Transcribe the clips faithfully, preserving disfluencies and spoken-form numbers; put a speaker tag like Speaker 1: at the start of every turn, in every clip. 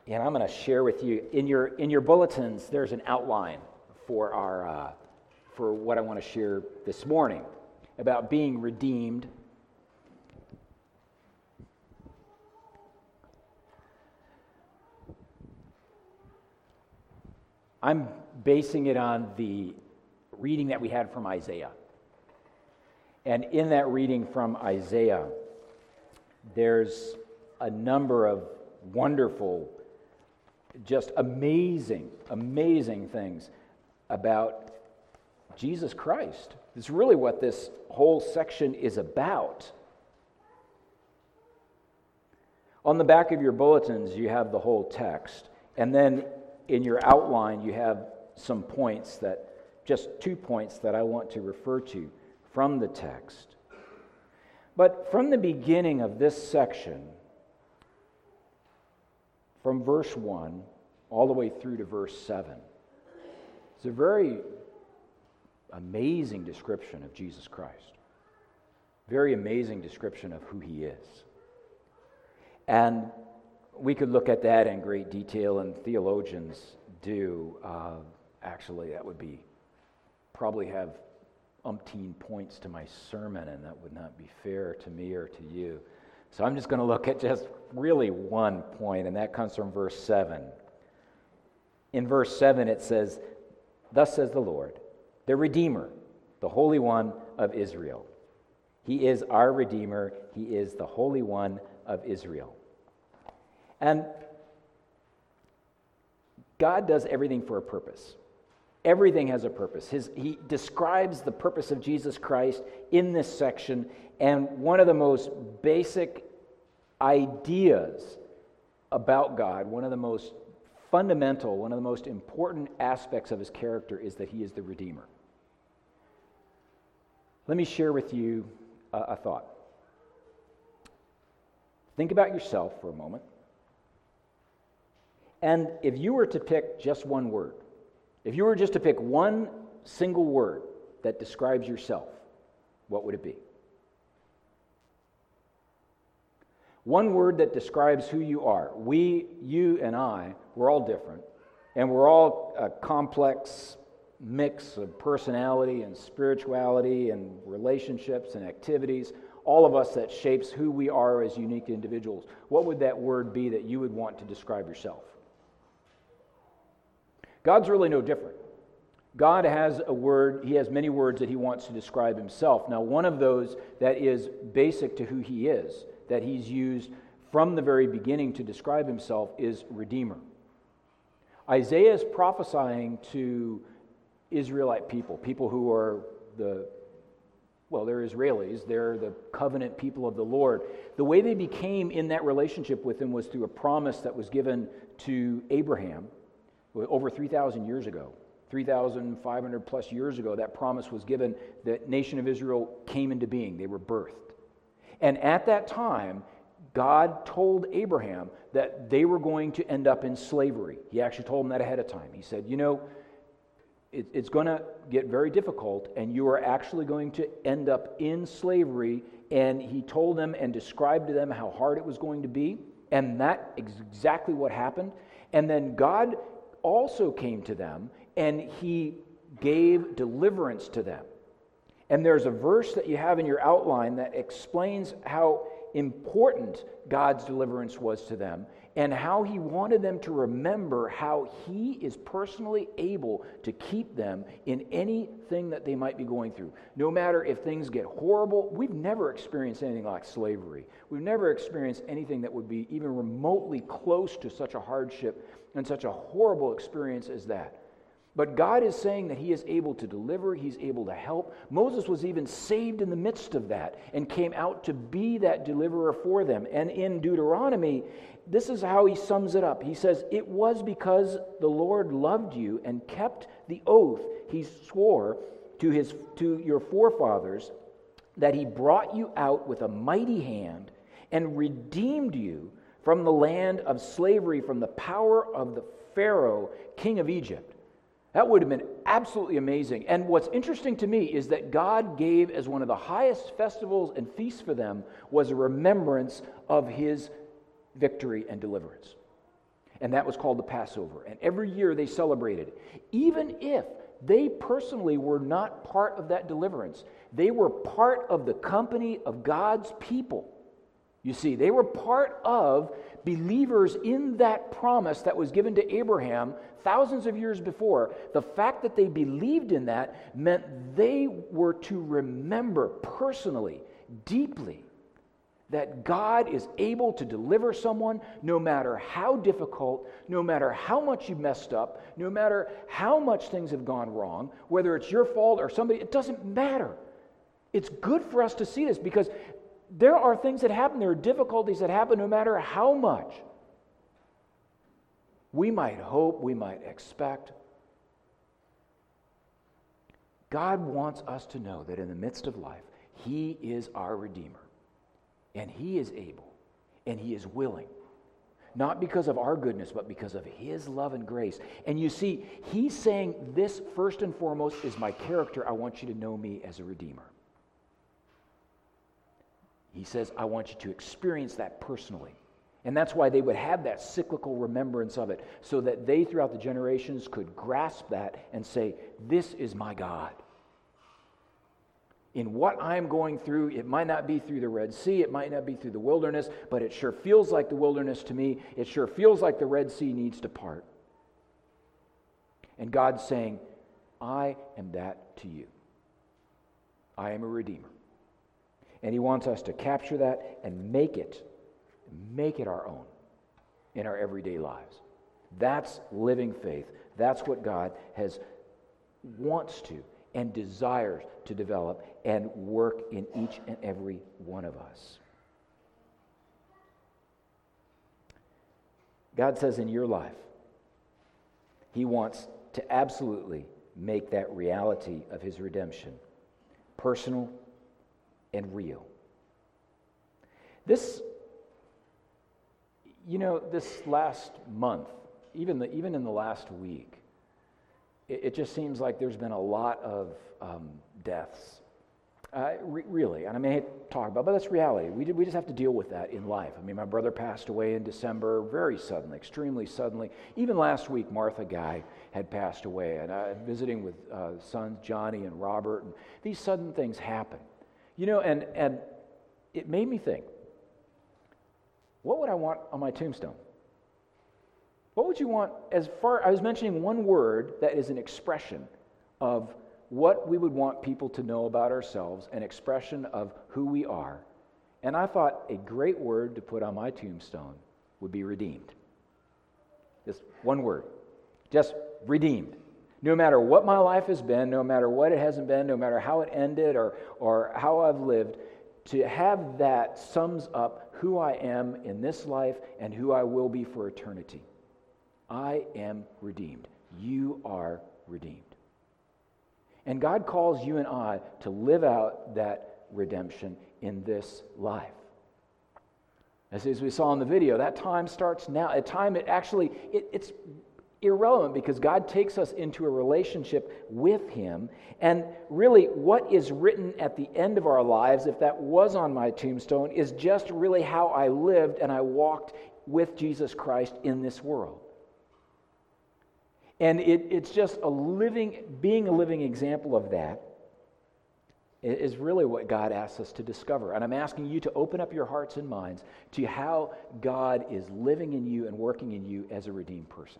Speaker 1: And I'm going to share with you, in your in your bulletins, there's an outline for our uh, for what I want to share this morning about being redeemed. I'm basing it on the reading that we had from Isaiah. And in that reading from Isaiah, there's a number of wonderful, just amazing, amazing things about Jesus Christ. It's really what this whole section is about. On the back of your bulletins, you have the whole text. And then in your outline, you have some points that, just two points that I want to refer to from the text. But from the beginning of this section, from verse one all the way through to verse seven, it's a very amazing description of Jesus Christ. Very amazing description of who he is. And we could look at that in great detail, and theologians do. Uh, actually, that would be probably have umpteen points to my sermon, and that would not be fair to me or to you. So I'm just going to look at just really one point, and that comes from verse seven. In verse seven it says, "Thus says the Lord, the Redeemer, the Holy One of Israel." He is our Redeemer. He is the Holy One of Israel. And God does everything for a purpose. Everything has a purpose. His, he describes the purpose of Jesus Christ in this section, and one of the most basic ideas about God, one of the most fundamental, one of the most important aspects of his character is that he is the Redeemer. Let me share with you a, a thought. Think about yourself for a moment. And if you were to pick just one word, if you were just to pick one single word that describes yourself, what would it be? One word that describes who you are. We, you and I, we're all different, and we're all a complex mix of personality and spirituality and relationships and activities, all of us that shapes who we are as unique individuals. What would that word be that you would want to describe yourself? God's really no different. God has a word, he has many words that he wants to describe himself. Now, one of those that is basic to who he is, that he's used from the very beginning to describe himself, is Redeemer. Isaiah is prophesying to Israelite people, people who are the, well, they're Israelis, they're the covenant people of the Lord. The way they became in that relationship with him was through a promise that was given to Abraham over three thousand years ago. three thousand five hundred plus years ago, that promise was given. The nation of Israel came into being. They were birthed. And at that time, God told Abraham that they were going to end up in slavery. He actually told him that ahead of time. He said, you know, it, it's going to get very difficult, and you are actually going to end up in slavery. And he told them and described to them how hard it was going to be. And that is exactly what happened. And then God also came to them, and he gave deliverance to them. And there's a verse that you have in your outline that explains how important God's deliverance was to them, and how he wanted them to remember how he is personally able to keep them in anything that they might be going through. No matter if things get horrible. We've never experienced anything like slavery. We've never experienced anything that would be even remotely close to such a hardship and such a horrible experience as that. But God is saying that he is able to deliver, he's able to help. Moses was even saved in the midst of that and came out to be that deliverer for them. And in Deuteronomy, this is how he sums it up. He says, "It was because the Lord loved you and kept the oath he swore to his to your forefathers, that he brought you out with a mighty hand and redeemed you from the land of slavery, from the power of the Pharaoh, king of Egypt." That would have been absolutely amazing. And what's interesting to me is that God gave as one of the highest festivals and feasts for them was a remembrance of his victory and deliverance. And that was called the Passover. And every year they celebrated it. Even if they personally were not part of that deliverance, they were part of the company of God's people. You see, they were part of believers in that promise that was given to Abraham thousands of years before. The fact that they believed in that meant they were to remember personally, deeply, that God is able to deliver someone no matter how difficult, no matter how much you messed up, no matter how much things have gone wrong, whether it's your fault or somebody, it doesn't matter. It's good for us to see this because there are things that happen, there are difficulties that happen no matter how much we might hope, we might expect. God wants us to know that in the midst of life, He is our Redeemer. And He is able, and He is willing. Not because of our goodness, but because of His love and grace. And you see, He's saying this first and foremost is my character. I want you to know me as a Redeemer. He says, I want you to experience that personally. And that's why they would have that cyclical remembrance of it, so that they throughout the generations could grasp that and say, this is my God. In what I'm going through, it might not be through the Red Sea, it might not be through the wilderness, but it sure feels like the wilderness to me. It sure feels like the Red Sea needs to part. And God's saying, I am that to you. I am a Redeemer. And He wants us to capture that and make it, make it our own in our everyday lives. That's living faith. That's what God has wants to and desires to develop and work in each and every one of us. God says in your life, He wants to absolutely make that reality of His redemption personal and real. This, you know, this last month, even the, even in the last week, it, it just seems like there's been a lot of um, deaths. Uh, re- really, and I mean, I hate to talk about it, but that's reality. We, did, we just have to deal with that in life. I mean, my brother passed away in December, very suddenly, extremely suddenly. Even last week, Martha Guy had passed away, and I was visiting with uh, sons Johnny and Robert, and these sudden things happen. You know, and, and it made me think, what would I want on my tombstone? What would you want as far, I was mentioning one word that is an expression of what we would want people to know about ourselves, an expression of who we are. And I thought a great word to put on my tombstone would be redeemed. Just one word. Just redeemed. No matter what my life has been, no matter what it hasn't been, no matter how it ended or, or how I've lived, to have that sums up who I am in this life and who I will be for eternity. I am redeemed. You are redeemed. And God calls you and I to live out that redemption in this life. As, as we saw in the video, that time starts now. At time it actually, it, it's irrelevant because God takes us into a relationship with Him. And really what is written at the end of our lives, if that was on my tombstone, is just really how I lived and I walked with Jesus Christ in this world. And it, it's just a living, being a living example of that is really what God asks us to discover. And I'm asking you to open up your hearts and minds to how God is living in you and working in you as a redeemed person.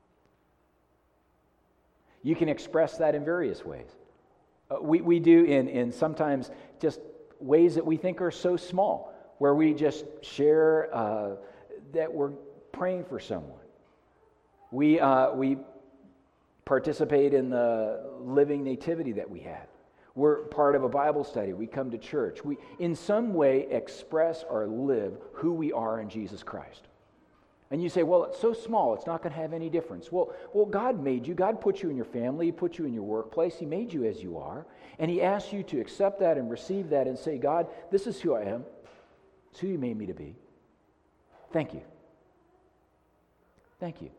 Speaker 1: You can express that in various ways. Uh, we, we do in, in sometimes just ways that we think are so small, where we just share uh, that we're praying for someone. We uh, we participate in the living nativity that we had. We're part of a Bible study. We come to church. We, in some way, express or live who we are in Jesus Christ. And you say, well, it's so small, it's not going to have any difference. Well, well, God made you. God put you in your family. He put you in your workplace. He made you as you are. And He asks you to accept that and receive that and say, God, this is who I am. It's who You made me to be. Thank you. Thank you.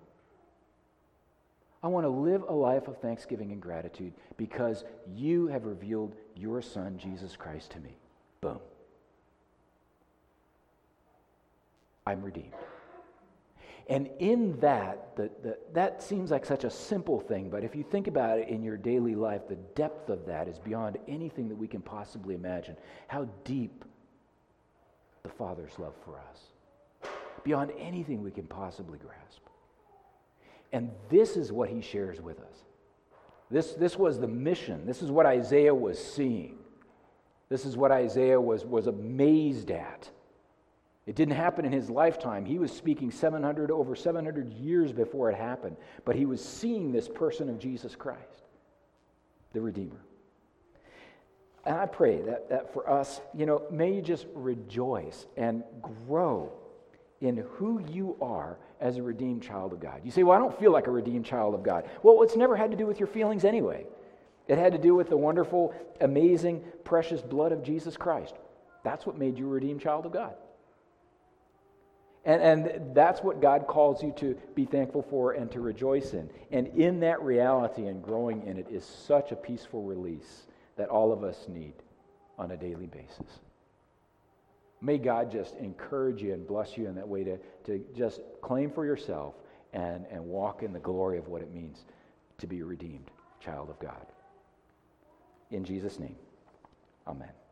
Speaker 1: I want to live a life of thanksgiving and gratitude because You have revealed Your Son, Jesus Christ, to me. Boom. I'm redeemed. And in that, the, the, that seems like such a simple thing, but if you think about it in your daily life, the depth of that is beyond anything that we can possibly imagine. How deep the Father's love for us, beyond anything we can possibly grasp. And this is what he shares with us. This, this was the mission. This is what Isaiah was seeing. This is what Isaiah was, was amazed at. It didn't happen in his lifetime. He was speaking seven hundred over seven hundred years before it happened. But he was seeing this person of Jesus Christ, the Redeemer. And I pray that, that for us, you know, may you just rejoice and grow in who you are as a redeemed child of God. You say, well, I don't feel like a redeemed child of God. Well, it's never had to do with your feelings anyway. It had to do with the wonderful, amazing, precious blood of Jesus Christ. That's what made you a redeemed child of God. And, and that's what God calls you to be thankful for and to rejoice in. And in that reality and growing in it is such a peaceful release that all of us need on a daily basis. May God just encourage you and bless you in that way to, to just claim for yourself and, and walk in the glory of what it means to be a redeemed child of God. In Jesus' name, amen.